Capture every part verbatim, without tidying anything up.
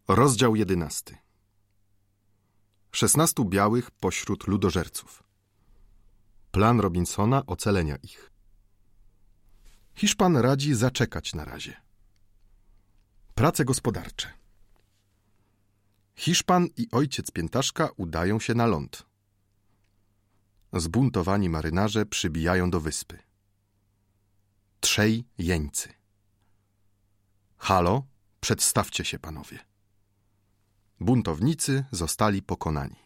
Rozdział jedenasty. Szesnastu białych pośród ludożerców. Plan Robinsona ocalenia ich. Hiszpan radzi zaczekać na razie. Prace gospodarcze. Hiszpan i ojciec piętaszka udają się na ląd. Zbuntowani marynarze przybijają do wyspy. Trzej jeńcy. Halo, przedstawcie się, panowie. Buntownicy zostali pokonani.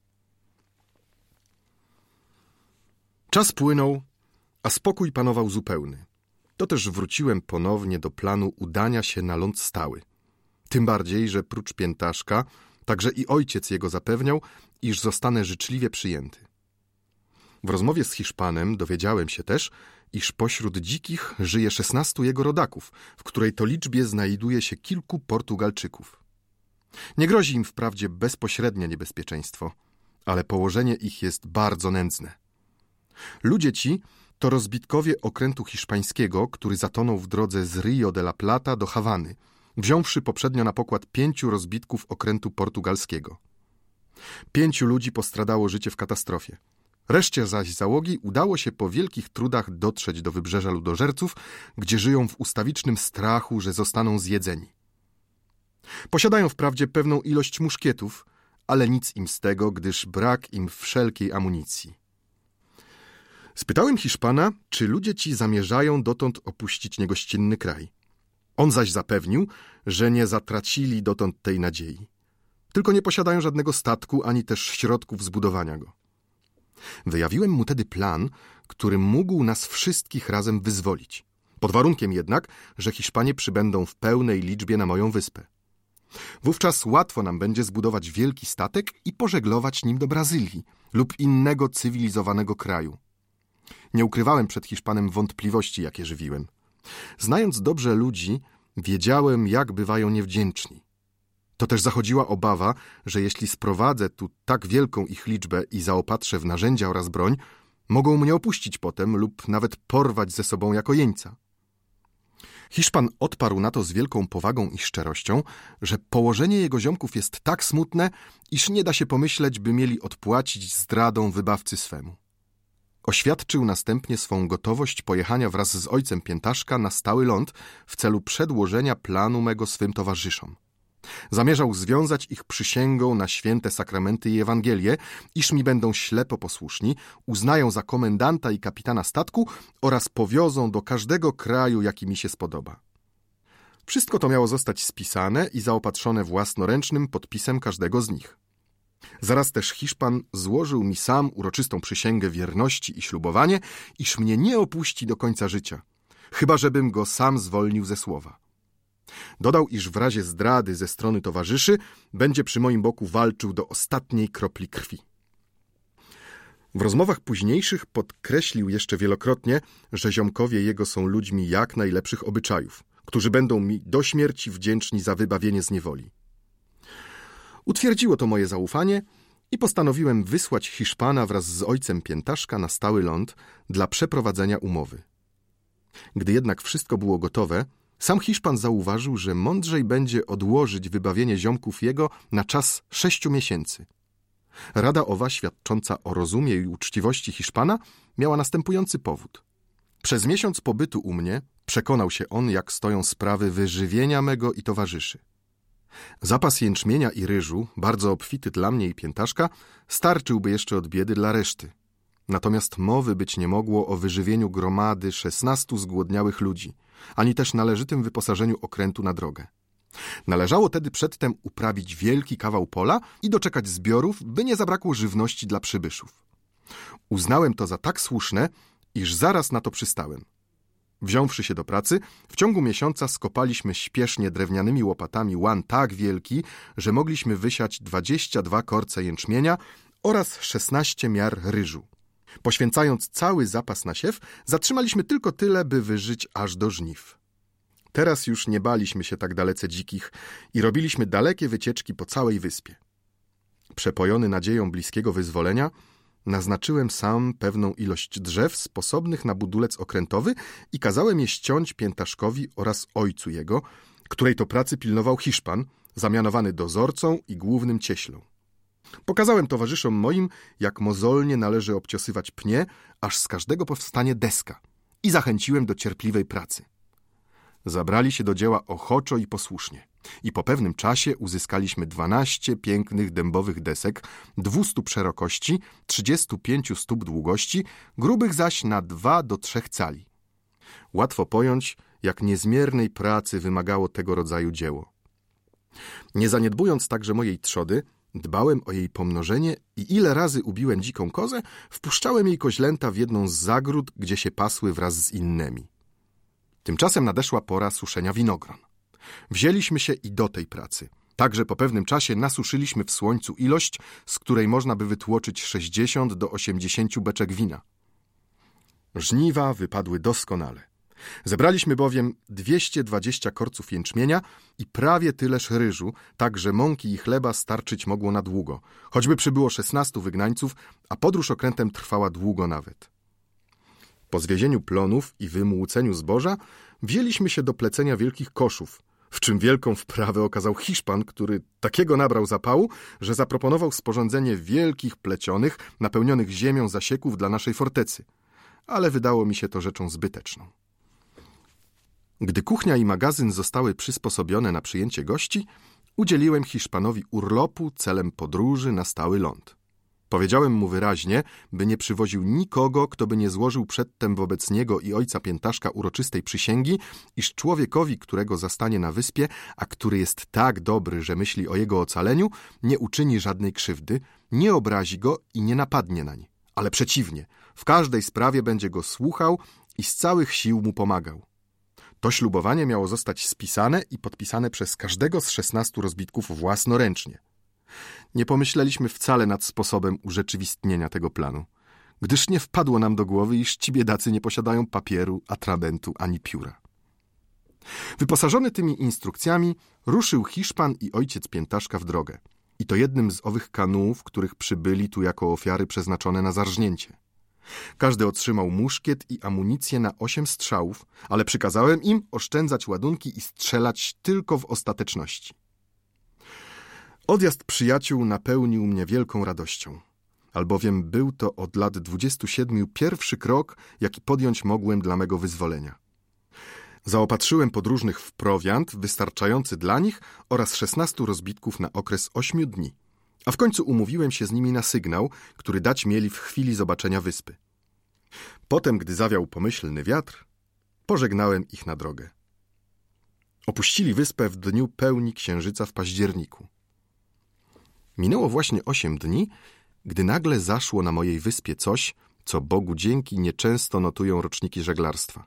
Czas płynął, a spokój panował zupełny. To też wróciłem ponownie do planu udania się na ląd stały. Tym bardziej, że prócz piętaszka, także i ojciec jego zapewniał, iż zostanę życzliwie przyjęty. W rozmowie z Hiszpanem dowiedziałem się też, iż pośród dzikich żyje szesnastu jego rodaków, w której to liczbie znajduje się kilku Portugalczyków. Nie grozi im wprawdzie bezpośrednie niebezpieczeństwo, ale położenie ich jest bardzo nędzne. Ludzie ci to rozbitkowie okrętu hiszpańskiego, który zatonął w drodze z Rio de la Plata do Hawany, wziąwszy poprzednio na pokład pięciu rozbitków okrętu portugalskiego. Pięciu ludzi postradało życie w katastrofie. Reszcie zaś załogi udało się po wielkich trudach dotrzeć do wybrzeża ludożerców, gdzie żyją w ustawicznym strachu, że zostaną zjedzeni. Posiadają wprawdzie pewną ilość muszkietów, ale nic im z tego, gdyż brak im wszelkiej amunicji. Spytałem Hiszpana, czy ludzie ci zamierzają dotąd opuścić niegościnny kraj. On zaś zapewnił, że nie zatracili dotąd tej nadziei. Tylko nie posiadają żadnego statku, ani też środków zbudowania go. Wyjawiłem mu tedy plan, który mógł nas wszystkich razem wyzwolić. Pod warunkiem jednak, że Hiszpanie przybędą w pełnej liczbie na moją wyspę. Wówczas łatwo nam będzie zbudować wielki statek i pożeglować nim do Brazylii lub innego cywilizowanego kraju. Nie ukrywałem przed Hiszpanem wątpliwości, jakie żywiłem. Znając dobrze ludzi, wiedziałem, jak bywają niewdzięczni. To też zachodziła obawa, że jeśli sprowadzę tu tak wielką ich liczbę i zaopatrzę w narzędzia oraz broń, mogą mnie opuścić potem lub nawet porwać ze sobą jako jeńca. Hiszpan odparł na to z wielką powagą i szczerością, że położenie jego ziomków jest tak smutne, iż nie da się pomyśleć, by mieli odpłacić zdradą wybawcy swemu. Oświadczył następnie swą gotowość pojechania wraz z ojcem piętaszka na stały ląd w celu przedłożenia planu mego swym towarzyszom. Zamierzał związać ich przysięgą na święte sakramenty i Ewangelię, iż mi będą ślepo posłuszni, uznają za komendanta i kapitana statku oraz powiozą do każdego kraju, jaki mi się spodoba. Wszystko to miało zostać spisane i zaopatrzone własnoręcznym podpisem każdego z nich. Zaraz też Hiszpan złożył mi sam uroczystą przysięgę wierności i ślubowanie, iż mnie nie opuści do końca życia, chyba żebym go sam zwolnił ze słowa. Dodał, iż w razie zdrady ze strony towarzyszy będzie przy moim boku walczył do ostatniej kropli krwi. W rozmowach późniejszych podkreślił jeszcze wielokrotnie, że ziomkowie jego są ludźmi jak najlepszych obyczajów, którzy będą mi do śmierci wdzięczni za wybawienie z niewoli. Utwierdziło to moje zaufanie i postanowiłem wysłać Hiszpana wraz z ojcem piętaszka na stały ląd dla przeprowadzenia umowy. Gdy jednak wszystko było gotowe, sam Hiszpan zauważył, że mądrzej będzie odłożyć wybawienie ziomków jego na czas sześciu miesięcy. Rada owa, świadcząca o rozumie i uczciwości Hiszpana, miała następujący powód. Przez miesiąc pobytu u mnie przekonał się on, jak stoją sprawy wyżywienia mego i towarzyszy. Zapas jęczmienia i ryżu, bardzo obfity dla mnie i piętaszka, starczyłby jeszcze od biedy dla reszty. Natomiast mowy być nie mogło o wyżywieniu gromady szesnastu zgłodniałych ludzi, ani też należytym wyposażeniu okrętu na drogę. Należało tedy przedtem uprawić wielki kawał pola i doczekać zbiorów, by nie zabrakło żywności dla przybyszów. Uznałem to za tak słuszne, iż zaraz na to przystałem. Wziąwszy się do pracy, w ciągu miesiąca skopaliśmy śpiesznie drewnianymi łopatami łan tak wielki, że mogliśmy wysiać dwadzieścia dwa korce jęczmienia oraz szesnaście miar ryżu. Poświęcając cały zapas na siew, zatrzymaliśmy tylko tyle, by wyżyć aż do żniw. Teraz już nie baliśmy się tak dalece dzikich i robiliśmy dalekie wycieczki po całej wyspie. Przepojony nadzieją bliskiego wyzwolenia, naznaczyłem sam pewną ilość drzew sposobnych na budulec okrętowy i kazałem je ściąć piętaszkowi oraz ojcu jego, której to pracy pilnował Hiszpan, zamianowany dozorcą i głównym cieślą. Pokazałem towarzyszom moim, jak mozolnie należy obciosywać pnie, aż z każdego powstanie deska, i zachęciłem do cierpliwej pracy. Zabrali się do dzieła ochoczo i posłusznie i po pewnym czasie uzyskaliśmy dwanaście pięknych dębowych desek, dwustu szerokości, trzydziestu pięciu stóp długości, grubych zaś na dwa do trzech cali. Łatwo pojąć, jak niezmiernej pracy wymagało tego rodzaju dzieło. Nie zaniedbując także mojej trzody, dbałem o jej pomnożenie i ile razy ubiłem dziką kozę, wpuszczałem jej koźlęta w jedną z zagród, gdzie się pasły wraz z innymi. Tymczasem nadeszła pora suszenia winogron. Wzięliśmy się i do tej pracy. Także po pewnym czasie nasuszyliśmy w słońcu ilość, z której można by wytłoczyć sześćdziesiąt do osiemdziesięciu beczek wina. Żniwa wypadły doskonale. Zebraliśmy bowiem dwieście dwadzieścia korców jęczmienia i prawie tyleż ryżu, tak że mąki i chleba starczyć mogło na długo, choćby przybyło szesnastu wygnańców, a podróż okrętem trwała długo nawet. Po zwiezieniu plonów i wymłóceniu zboża wzięliśmy się do plecenia wielkich koszów, w czym wielką wprawę okazał Hiszpan, który takiego nabrał zapału, że zaproponował sporządzenie wielkich plecionych, napełnionych ziemią zasieków dla naszej fortecy, ale wydało mi się to rzeczą zbyteczną. Gdy kuchnia i magazyn zostały przysposobione na przyjęcie gości, udzieliłem Hiszpanowi urlopu celem podróży na stały ląd. Powiedziałem mu wyraźnie, by nie przywoził nikogo, kto by nie złożył przedtem wobec niego i ojca Piętaszka uroczystej przysięgi, iż człowiekowi, którego zastanie na wyspie, a który jest tak dobry, że myśli o jego ocaleniu, nie uczyni żadnej krzywdy, nie obrazi go i nie napadnie nań, ale przeciwnie, w każdej sprawie będzie go słuchał i z całych sił mu pomagał. To ślubowanie miało zostać spisane i podpisane przez każdego z szesnastu rozbitków własnoręcznie. Nie pomyśleliśmy wcale nad sposobem urzeczywistnienia tego planu, gdyż nie wpadło nam do głowy, iż ci biedacy nie posiadają papieru, atramentu ani pióra. Wyposażony tymi instrukcjami ruszył Hiszpan i ojciec Piętaszka w drogę. I to jednym z owych kanułów, których przybyli tu jako ofiary przeznaczone na zarżnięcie. Każdy otrzymał muszkiet i amunicję na osiem strzałów, ale przykazałem im oszczędzać ładunki i strzelać tylko w ostateczności. Odjazd przyjaciół napełnił mnie wielką radością, albowiem był to od lat dwudziestu siedmiu pierwszy krok, jaki podjąć mogłem dla mego wyzwolenia. Zaopatrzyłem podróżnych w prowiant wystarczający dla nich oraz szesnastu rozbitków na okres ośmiu dni, a w końcu umówiłem się z nimi na sygnał, który dać mieli w chwili zobaczenia wyspy. Potem, gdy zawiał pomyślny wiatr, pożegnałem ich na drogę. Opuścili wyspę w dniu pełni księżyca w październiku. Minęło właśnie osiem dni, gdy nagle zaszło na mojej wyspie coś, co Bogu dzięki nieczęsto notują roczniki żeglarstwa.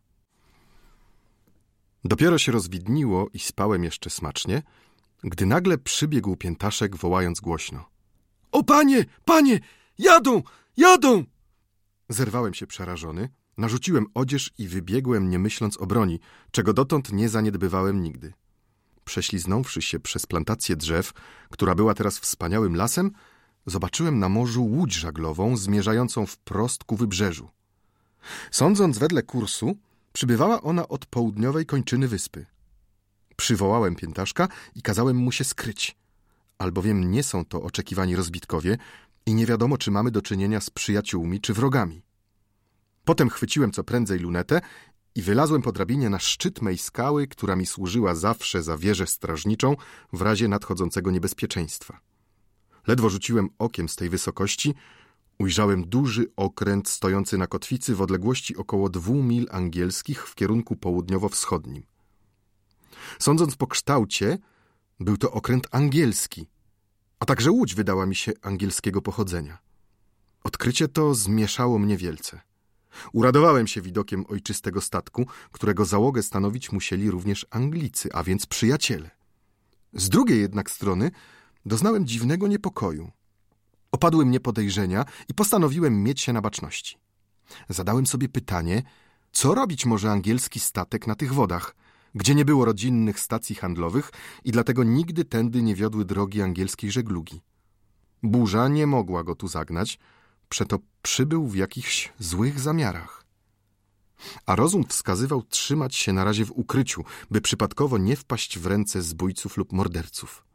Dopiero się rozwidniło i spałem jeszcze smacznie, gdy nagle przybiegł Piętaszek, wołając głośno: — O panie, panie, jadą, jadą! Zerwałem się przerażony, narzuciłem odzież i wybiegłem, nie myśląc o broni, czego dotąd nie zaniedbywałem nigdy. Prześliznąwszy się przez plantację drzew, która była teraz wspaniałym lasem, zobaczyłem na morzu łódź żaglową zmierzającą wprost ku wybrzeżu. Sądząc wedle kursu, przybywała ona od południowej kończyny wyspy. Przywołałem Piętaszka i kazałem mu się skryć, albowiem nie są to oczekiwani rozbitkowie i nie wiadomo, czy mamy do czynienia z przyjaciółmi czy wrogami. Potem chwyciłem co prędzej lunetę i wylazłem po drabinie na szczyt mej skały, która mi służyła zawsze za wieżę strażniczą w razie nadchodzącego niebezpieczeństwa. Ledwo rzuciłem okiem z tej wysokości, ujrzałem duży okręt stojący na kotwicy w odległości około dwóch mil angielskich w kierunku południowo-wschodnim. Sądząc po kształcie, był to okręt angielski, a także łódź wydała mi się angielskiego pochodzenia. Odkrycie to zmieszało mnie wielce. Uradowałem się widokiem ojczystego statku, którego załogę stanowić musieli również Anglicy, a więc przyjaciele. Z drugiej jednak strony doznałem dziwnego niepokoju. Opadły mnie podejrzenia i postanowiłem mieć się na baczności. Zadałem sobie pytanie, co robić może angielski statek na tych wodach, gdzie nie było rodzinnych stacji handlowych i dlatego nigdy tędy nie wiodły drogi angielskiej żeglugi. Burza nie mogła go tu zagnać, przeto przybył w jakichś złych zamiarach. A rozum wskazywał trzymać się na razie w ukryciu, by przypadkowo nie wpaść w ręce zbójców lub morderców.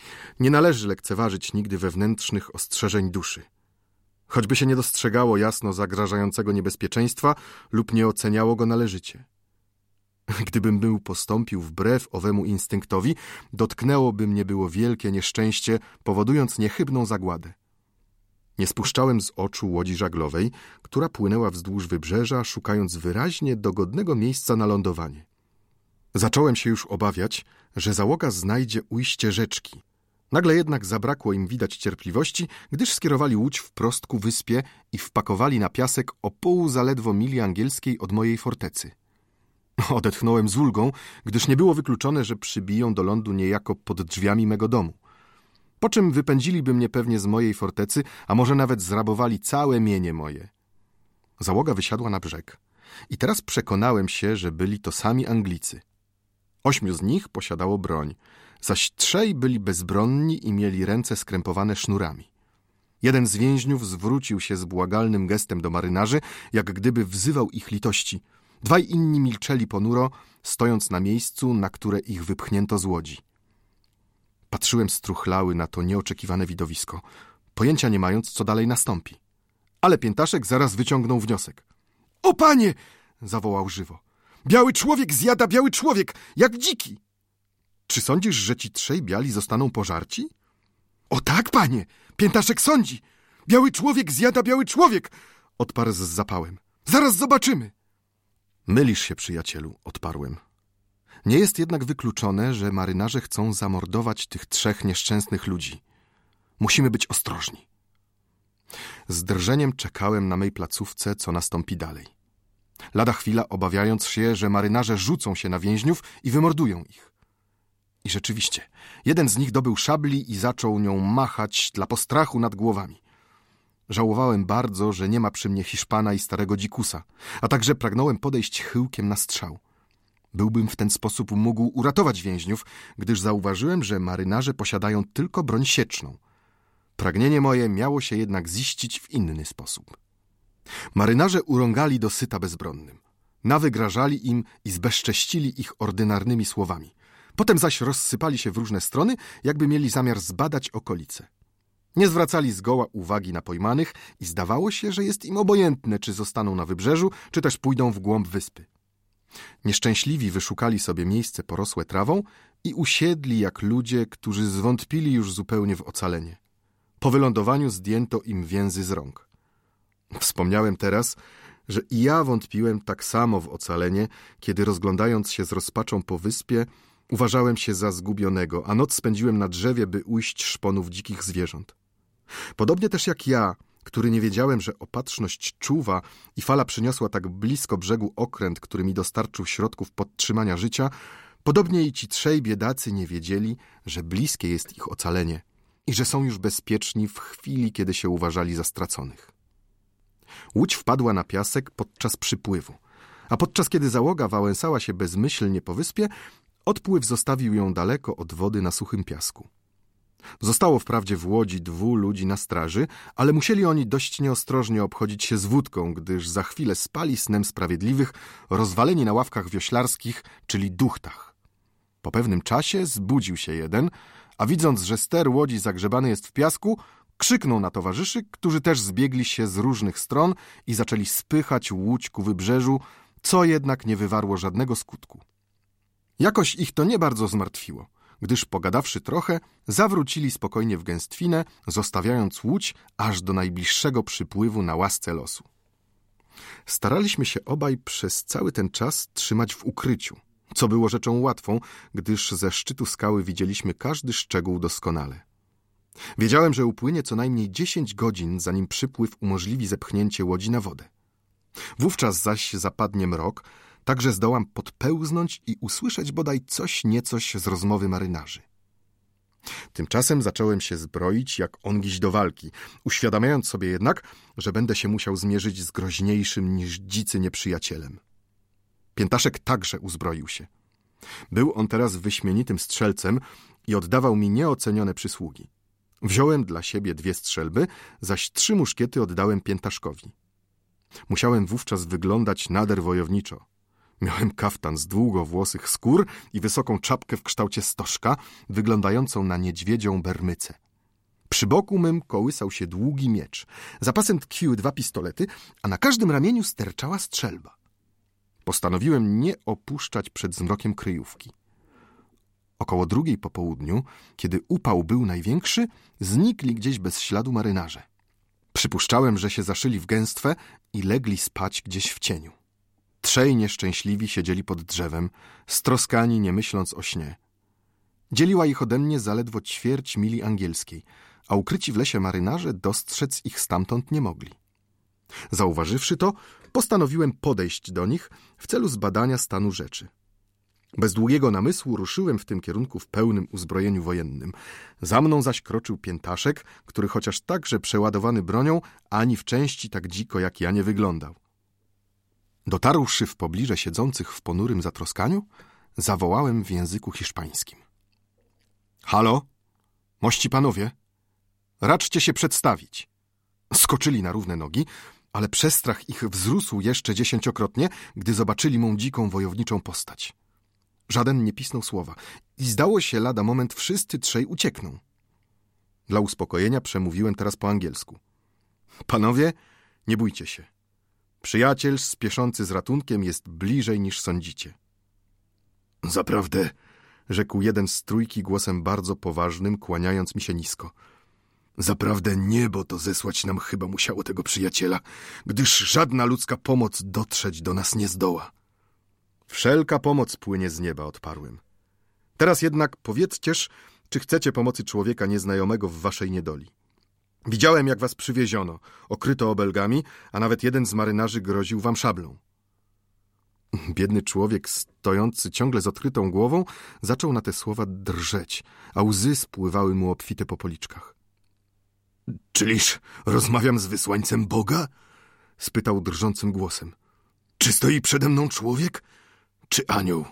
Nie należy lekceważyć nigdy wewnętrznych ostrzeżeń duszy. Choćby się nie dostrzegało jasno zagrażającego niebezpieczeństwa lub nie oceniało go należycie. Gdybym był postąpił wbrew owemu instynktowi, dotknęłoby mnie było wielkie nieszczęście, powodując niechybną zagładę. Nie spuszczałem z oczu łodzi żaglowej, która płynęła wzdłuż wybrzeża, szukając wyraźnie dogodnego miejsca na lądowanie. Zacząłem się już obawiać, że załoga znajdzie ujście rzeczki. Nagle jednak zabrakło im widać cierpliwości, gdyż skierowali łódź wprost ku wyspie i wpakowali na piasek o pół zaledwo mili angielskiej od mojej fortecy. Odetchnąłem z ulgą, gdyż nie było wykluczone, że przybiją do lądu niejako pod drzwiami mego domu. Po czym wypędziliby mnie pewnie z mojej fortecy, a może nawet zrabowali całe mienie moje. Załoga wysiadła na brzeg i teraz przekonałem się, że byli to sami Anglicy. Ośmiu z nich posiadało broń, zaś trzej byli bezbronni i mieli ręce skrępowane sznurami. Jeden z więźniów zwrócił się z błagalnym gestem do marynarzy, jak gdyby wzywał ich litości. Dwaj inni milczeli ponuro, stojąc na miejscu, na które ich wypchnięto z łodzi. Patrzyłem struchlały na to nieoczekiwane widowisko, pojęcia nie mając, co dalej nastąpi. Ale Piętaszek zaraz wyciągnął wniosek. — O panie! — zawołał żywo. — Biały człowiek zjada biały człowiek, jak dziki! — Czy sądzisz, że ci trzej biali zostaną pożarci? — O tak, panie! Piętaszek sądzi! Biały człowiek zjada biały człowiek! — odparł z zapałem. — Zaraz zobaczymy! — Mylisz się, przyjacielu — odparłem. Nie jest jednak wykluczone, że marynarze chcą zamordować tych trzech nieszczęsnych ludzi. Musimy być ostrożni. Z drżeniem czekałem na mej placówce, co nastąpi dalej. Lada chwila, obawiając się, że marynarze rzucą się na więźniów i wymordują ich. I rzeczywiście, jeden z nich dobył szabli i zaczął nią machać dla postrachu nad głowami. Żałowałem bardzo, że nie ma przy mnie Hiszpana i starego dzikusa, a także pragnąłem podejść chyłkiem na strzał. Byłbym w ten sposób mógł uratować więźniów, gdyż zauważyłem, że marynarze posiadają tylko broń sieczną. Pragnienie moje miało się jednak ziścić w inny sposób. Marynarze urągali dosyta bezbronnym. Nawygrażali im i zbezcześcili ich ordynarnymi słowami. Potem zaś rozsypali się w różne strony, jakby mieli zamiar zbadać okolice. Nie zwracali zgoła uwagi na pojmanych i zdawało się, że jest im obojętne, czy zostaną na wybrzeżu, czy też pójdą w głąb wyspy. Nieszczęśliwi wyszukali sobie miejsce porosłe trawą i usiedli jak ludzie, którzy zwątpili już zupełnie w ocalenie. Po wylądowaniu zdjęto im więzy z rąk. Wspomniałem teraz, że i ja wątpiłem tak samo w ocalenie, kiedy rozglądając się z rozpaczą po wyspie, uważałem się za zgubionego, a noc spędziłem na drzewie, by ujść szponów dzikich zwierząt. Podobnie też jak ja, który nie wiedziałem, że opatrzność czuwa i fala przyniosła tak blisko brzegu okręt, który mi dostarczył środków podtrzymania życia, podobnie i ci trzej biedacy nie wiedzieli, że bliskie jest ich ocalenie i że są już bezpieczni w chwili, kiedy się uważali za straconych. Łódź wpadła na piasek podczas przypływu, a podczas kiedy załoga wałęsała się bezmyślnie po wyspie, odpływ zostawił ją daleko od wody na suchym piasku. Zostało wprawdzie w łodzi dwóch ludzi na straży, ale musieli oni dość nieostrożnie obchodzić się z wódką, gdyż za chwilę spali snem sprawiedliwych, rozwaleni na ławkach wioślarskich, czyli duchtach. Po pewnym czasie zbudził się jeden, a widząc, że ster łodzi zagrzebany jest w piasku, krzyknął na towarzyszy, którzy też zbiegli się z różnych stron i zaczęli spychać łódź ku wybrzeżu, co jednak nie wywarło żadnego skutku. Jakoś ich to nie bardzo zmartwiło, gdyż pogadawszy trochę, zawrócili spokojnie w gęstwinę, zostawiając łódź aż do najbliższego przypływu na łasce losu. Staraliśmy się obaj przez cały ten czas trzymać w ukryciu, co było rzeczą łatwą, gdyż ze szczytu skały widzieliśmy każdy szczegół doskonale. Wiedziałem, że upłynie co najmniej dziesięć godzin, zanim przypływ umożliwi zepchnięcie łodzi na wodę. Wówczas zaś zapadnie mrok, tak że zdołam podpełznąć i usłyszeć bodaj coś niecoś z rozmowy marynarzy. Tymczasem zacząłem się zbroić jak ongiś do walki, uświadamiając sobie jednak, że będę się musiał zmierzyć z groźniejszym niż dzicy nieprzyjacielem. Piętaszek także uzbroił się. Był on teraz wyśmienitym strzelcem i oddawał mi nieocenione przysługi. Wziąłem dla siebie dwie strzelby, zaś trzy muszkiety oddałem Piętaszkowi. Musiałem wówczas wyglądać nader wojowniczo. Miałem kaftan z długowłosych skór i wysoką czapkę w kształcie stożka, wyglądającą na niedźwiedzią bermycę. Przy boku mym kołysał się długi miecz. Za pasem tkwiły dwa pistolety, a na każdym ramieniu sterczała strzelba. Postanowiłem nie opuszczać przed zmrokiem kryjówki. Około drugiej po południu, kiedy upał był największy, znikli gdzieś bez śladu marynarze. Przypuszczałem, że się zaszyli w gęstwę i legli spać gdzieś w cieniu. Trzej nieszczęśliwi siedzieli pod drzewem, stroskani, nie myśląc o śnie. Dzieliła ich ode mnie zaledwo ćwierć mili angielskiej, a ukryci w lesie marynarze dostrzec ich stamtąd nie mogli. Zauważywszy to, postanowiłem podejść do nich w celu zbadania stanu rzeczy. Bez długiego namysłu ruszyłem w tym kierunku w pełnym uzbrojeniu wojennym. Za mną zaś kroczył piętaszek, który chociaż także przeładowany bronią, ani w części tak dziko jak ja nie wyglądał. Dotarłszy w pobliże siedzących w ponurym zatroskaniu, zawołałem w języku hiszpańskim. Halo? Mości panowie? Raczcie się przedstawić. Skoczyli na równe nogi, ale przestrach ich wzrósł jeszcze dziesięciokrotnie, gdy zobaczyli mą dziką wojowniczą postać. Żaden nie pisnął słowa i zdało się lada moment wszyscy trzej uciekną. Dla uspokojenia przemówiłem teraz po angielsku. Panowie, nie bójcie się. Przyjaciel spieszący z ratunkiem jest bliżej niż sądzicie. Zaprawdę, rzekł jeden z trójki głosem bardzo poważnym, kłaniając mi się nisko. Zaprawdę niebo to zesłać nam chyba musiało tego przyjaciela, gdyż żadna ludzka pomoc dotrzeć do nas nie zdoła. Wszelka pomoc płynie z nieba, odparłem. Teraz jednak powiedzcież, czy chcecie pomocy człowieka nieznajomego w waszej niedoli. Widziałem, jak was przywieziono, okryto obelgami, a nawet jeden z marynarzy groził wam szablą. Biedny człowiek, stojący ciągle z odkrytą głową, zaczął na te słowa drżeć, a łzy spływały mu obfite po policzkach. Czyliż rozmawiam z wysłańcem Boga? Spytał drżącym głosem. Czy stoi przede mną człowiek, czy anioł?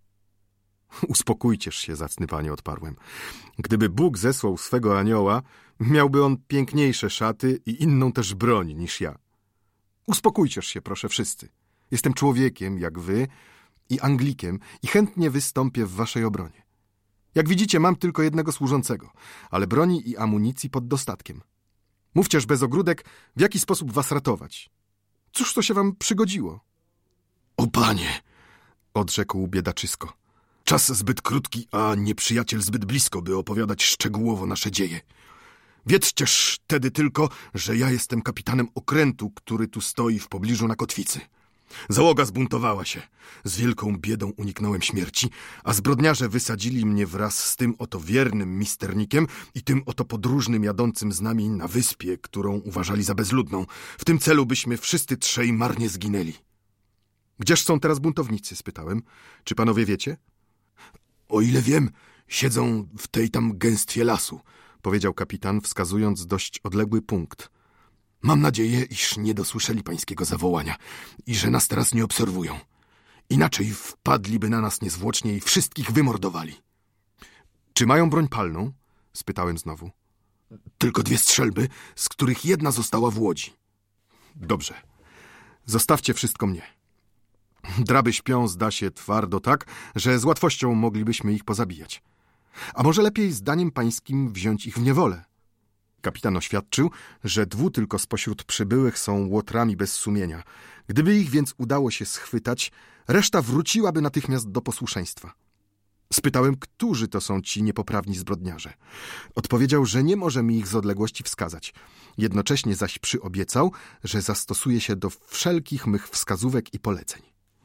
Uspokójcież się, zacny panie, odparłem. Gdyby Bóg zesłał swego anioła, miałby on piękniejsze szaty i inną też broń niż ja. Uspokójcież się, proszę wszyscy. Jestem człowiekiem, jak wy, i Anglikiem i chętnie wystąpię w waszej obronie. Jak widzicie, mam tylko jednego służącego, ale broni i amunicji pod dostatkiem. Mówcież bez ogródek, w jaki sposób was ratować. Cóż to się wam przygodziło? O panie, odrzekł biedaczysko. Czas zbyt krótki, a nieprzyjaciel zbyt blisko, by opowiadać szczegółowo nasze dzieje. Wiedzcież tedy tylko, że ja jestem kapitanem okrętu, który tu stoi w pobliżu na kotwicy. Załoga zbuntowała się. Z wielką biedą uniknąłem śmierci, a zbrodniarze wysadzili mnie wraz z tym oto wiernym misternikiem i tym oto podróżnym jadącym z nami na wyspie, którą uważali za bezludną. W tym celu byśmy wszyscy trzej marnie zginęli. Gdzież są teraz buntownicy? Spytałem. Czy panowie wiecie? O ile wiem, siedzą w tej tam gęstwie lasu, powiedział kapitan, wskazując dość odległy punkt. Mam nadzieję, iż nie dosłyszeli pańskiego zawołania i że nas teraz nie obserwują. Inaczej wpadliby na nas niezwłocznie i wszystkich wymordowali. Czy mają broń palną? Spytałem znowu. Tylko dwie strzelby, z których jedna została w łodzi. Dobrze. Zostawcie wszystko mnie. Draby śpią, zda się, twardo tak, że z łatwością moglibyśmy ich pozabijać. A może lepiej zdaniem pańskim wziąć ich w niewolę? Kapitan oświadczył, że dwu tylko spośród przybyłych są łotrami bez sumienia. Gdyby ich więc udało się schwytać, reszta wróciłaby natychmiast do posłuszeństwa. Spytałem, którzy to są ci niepoprawni zbrodniarze. Odpowiedział, że nie może mi ich z odległości wskazać. Jednocześnie zaś przyobiecał, że zastosuje się do wszelkich mych wskazówek i poleceń.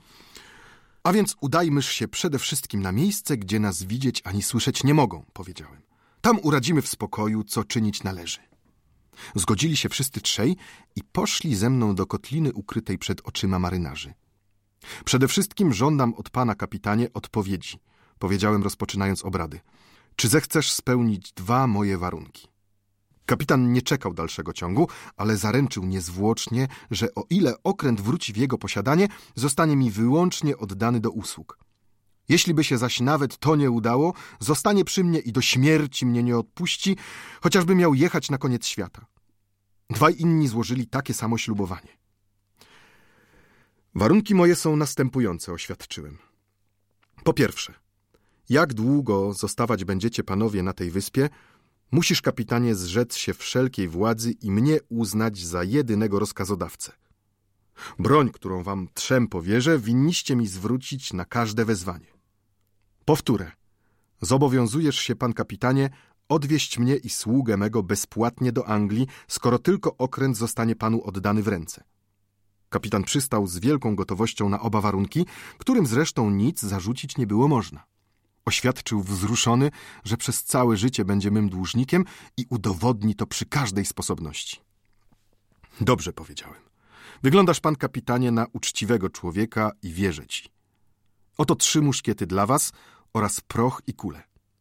A więc udajmyż się przede wszystkim na miejsce, gdzie nas widzieć ani słyszeć nie mogą, powiedziałem. Tam uradzimy w spokoju, co czynić należy. Zgodzili się wszyscy trzej i poszli ze mną do kotliny ukrytej przed oczyma marynarzy. Przede wszystkim żądam od pana, kapitanie, odpowiedzi, powiedziałem, rozpoczynając obrady. Czy zechcesz spełnić dwa moje warunki? Kapitan nie czekał dalszego ciągu, ale zaręczył niezwłocznie, że o ile okręt wróci w jego posiadanie, zostanie mi wyłącznie oddany do usług. Jeśli by się zaś nawet to nie udało, zostanie przy mnie i do śmierci mnie nie odpuści, chociażby miał jechać na koniec świata. Dwaj inni złożyli takie samo ślubowanie. Warunki moje są następujące, oświadczyłem. Po pierwsze, jak długo zostawać będziecie panowie na tej wyspie, musisz, kapitanie, zrzec się wszelkiej władzy i mnie uznać za jedynego rozkazodawcę. Broń, którą wam trzem powierzę, winniście mi zwrócić na każde wezwanie. Powtórę, zobowiązujesz się, pan kapitanie, odwieźć mnie i sługę mego bezpłatnie do Anglii, skoro tylko okręt zostanie panu oddany w ręce. Kapitan przystał z wielką gotowością na oba warunki, którym zresztą nic zarzucić nie było można. Oświadczył wzruszony, że przez całe życie będzie mym dłużnikiem i udowodni to przy każdej sposobności. Dobrze, powiedziałem. Wyglądasz, pan kapitanie, na uczciwego człowieka i wierzę ci. Oto trzy muszkiety dla was oraz proch i kule.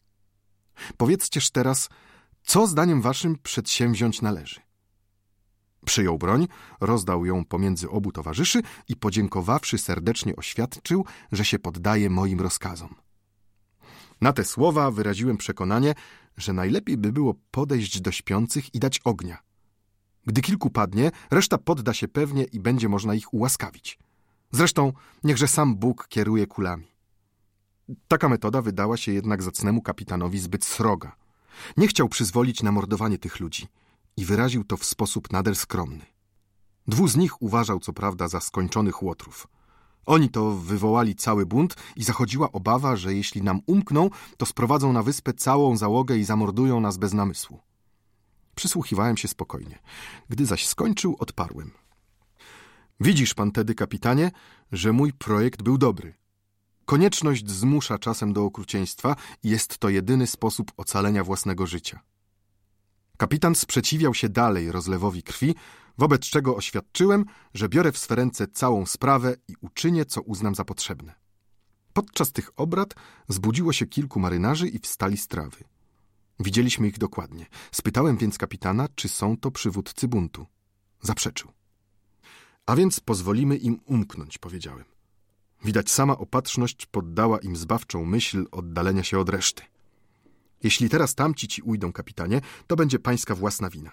Powiedzcież teraz, co zdaniem waszym przedsięwziąć należy. Przyjął broń, rozdał ją pomiędzy obu towarzyszy i podziękowawszy serdecznie oświadczył, że się poddaje moim rozkazom. Na te słowa wyraziłem przekonanie, że najlepiej by było podejść do śpiących i dać ognia. Gdy kilku padnie, reszta podda się pewnie i będzie można ich ułaskawić. Zresztą niechże sam Bóg kieruje kulami. Taka metoda wydała się jednak zacnemu kapitanowi zbyt sroga. Nie chciał przyzwolić na mordowanie tych ludzi i wyraził to w sposób nader skromny. Dwóch z nich uważał co prawda za skończonych łotrów. Oni to wywołali cały bunt i zachodziła obawa, że jeśli nam umkną, to sprowadzą na wyspę całą załogę i zamordują nas bez namysłu. Przysłuchiwałem się spokojnie. Gdy zaś skończył, odparłem. Widzisz pan tedy, kapitanie, że mój projekt był dobry. Konieczność zmusza czasem do okrucieństwa i jest to jedyny sposób ocalenia własnego życia. Kapitan sprzeciwiał się dalej rozlewowi krwi, wobec czego oświadczyłem, że biorę w swe ręce całą sprawę i uczynię, co uznam za potrzebne. Podczas tych obrad zbudziło się kilku marynarzy i wstali z trawy. Widzieliśmy ich dokładnie. Spytałem więc kapitana, czy są to przywódcy buntu. Zaprzeczył. A więc pozwolimy im umknąć, powiedziałem. Widać, sama opatrzność poddała im zbawczą myśl oddalenia się od reszty. Jeśli teraz tamci ci ujdą, kapitanie, to będzie pańska własna wina.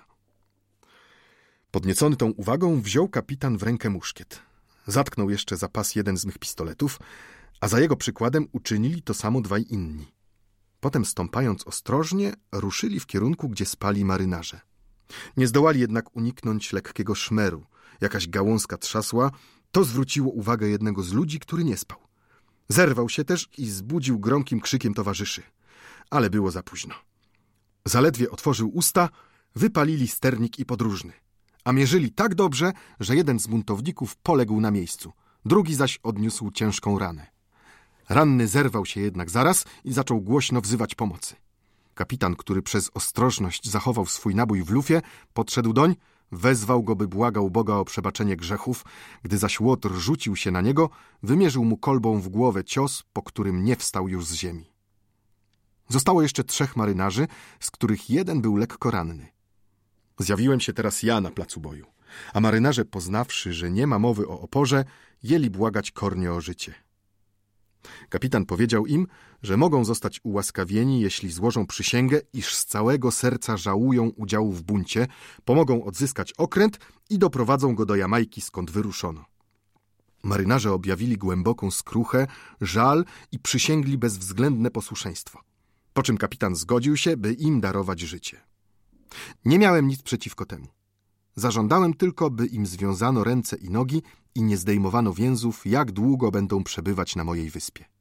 Podniecony tą uwagą, wziął kapitan w rękę muszkiet. Zatknął jeszcze za pas jeden z mych pistoletów, a za jego przykładem uczynili to samo dwaj inni. Potem, stąpając ostrożnie, ruszyli w kierunku, gdzie spali marynarze. Nie zdołali jednak uniknąć lekkiego szmeru. Jakaś gałązka trzasła, to zwróciło uwagę jednego z ludzi, który nie spał. Zerwał się też i zbudził gromkim krzykiem towarzyszy. Ale było za późno. Zaledwie otworzył usta, wypalili sternik i podróżny. A mierzyli tak dobrze, że jeden z buntowników poległ na miejscu, drugi zaś odniósł ciężką ranę. Ranny zerwał się jednak zaraz i zaczął głośno wzywać pomocy. Kapitan, który przez ostrożność zachował swój nabój w lufie, podszedł doń, wezwał go, by błagał Boga o przebaczenie grzechów. Gdy zaś łotr rzucił się na niego, wymierzył mu kolbą w głowę cios, po którym nie wstał już z ziemi. Zostało jeszcze trzech marynarzy, z których jeden był lekko ranny. Zjawiłem się teraz ja na placu boju, a marynarze, poznawszy, że nie ma mowy o oporze, jęli błagać kornie o życie. Kapitan powiedział im, że mogą zostać ułaskawieni, jeśli złożą przysięgę, iż z całego serca żałują udziału w buncie, pomogą odzyskać okręt i doprowadzą go do Jamajki, skąd wyruszono. Marynarze objawili głęboką skruchę, żal i przysięgli bezwzględne posłuszeństwo, po czym kapitan zgodził się, by im darować życie. Nie miałem nic przeciwko temu. Zażądałem tylko, by im związano ręce i nogi i nie zdejmowano więzów, jak długo będą przebywać na mojej wyspie.